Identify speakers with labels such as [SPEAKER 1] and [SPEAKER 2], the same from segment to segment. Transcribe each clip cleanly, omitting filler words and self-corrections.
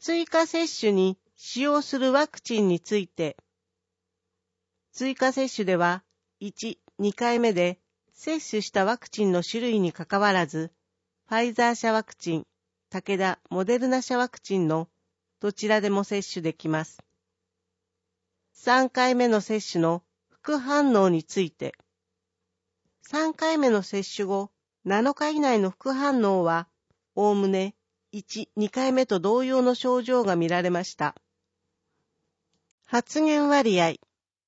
[SPEAKER 1] 追加接種に使用するワクチンについて、追加接種では、1、2回目で接種したワクチンの種類にかかわらず、ファイザー社ワクチン、武田・モデルナ社ワクチンのどちらでも接種できます。3回目の接種の副反応について、3回目の接種後7日以内の副反応は、おおむね1、2回目と同様の症状が見られました。発現割合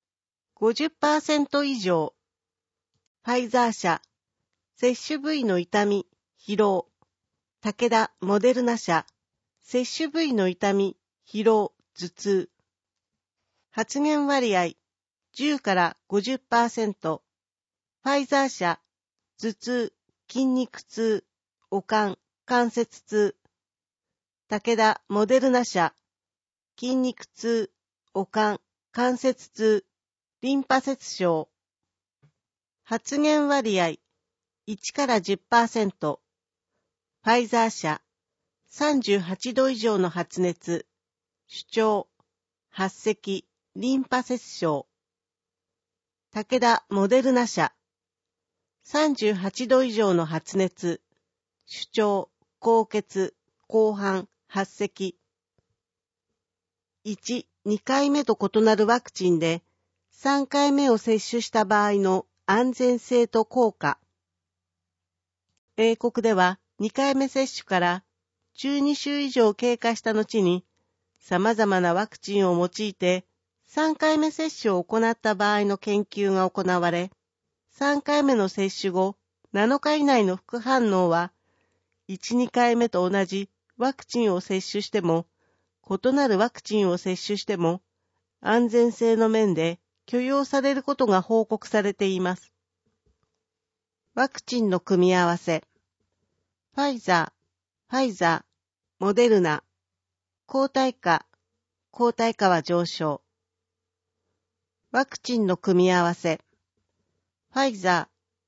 [SPEAKER 1] 50% 以上。ファイザー社、接種部位の痛み、疲労。武田・モデルナ社、接種部位の痛み、疲労、頭痛。発現割合10から 50%。ファイザー社、頭痛、筋肉痛、悪寒、関節痛。武田・モデルナ社、筋肉痛、悪寒、関節痛、リンパ節症。発現割合1から 10%。ファイザー社、38度以上の発熱、主張、発赤、リンパ節症。武田・モデルナ社、38度以上の発熱、主張、高血、紅斑、発赤。1、2回目と異なるワクチンで、3回目を接種した場合の安全性と効果。英国では2回目接種から12週以上経過した後に、様々なワクチンを用いて3回目接種を行った場合の研究が行われ、3回目の接種後7日以内の副反応は、1、2回目と同じワクチンを接種しても、異なるワクチンを接種しても、安全性の面で許容されることが報告されています。ワクチンの組み合わせ。ファイザー、モデルナ。抗体価は上昇。ワクチンの組み合わせ。ファイザ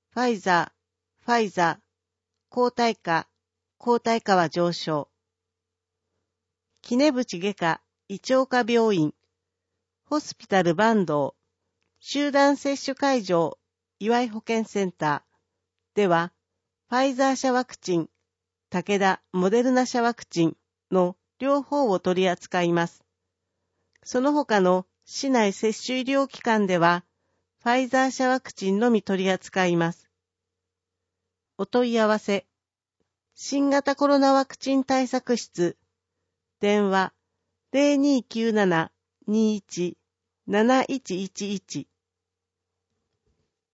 [SPEAKER 1] ー、抗体価は上昇。杵渕外科胃腸科病院、ホスピタル坂東、集団接種会場、岩井保健センターでは、ファイザー社ワクチン、武田・モデルナ社ワクチンの両方を取り扱います。その他の市内接種医療機関では、ファイザー社ワクチンのみ取り扱います。お問い合わせ。新型コロナワクチン対策室。電話 0297-21-7111